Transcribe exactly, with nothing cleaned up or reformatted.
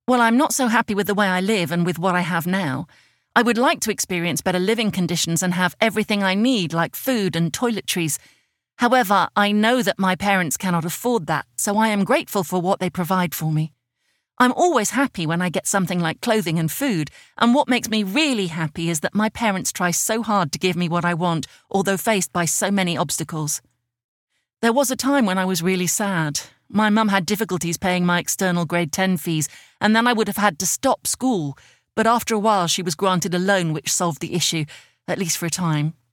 Well, I'm not so happy with the way I live and with what I have now. I would like to experience better living conditions and have everything I need, like food and toiletries. However, I know that my parents cannot afford that, so I am grateful for what they provide for me. I'm always happy when I get something like clothing and food, and what makes me really happy is that my parents try so hard to give me what I want, although faced by so many obstacles. There was a time when I was really sad. My mum had difficulties paying my external grade ten fees, and then I would have had to stop school, but after a while she was granted a loan which solved the issue, at least for a time.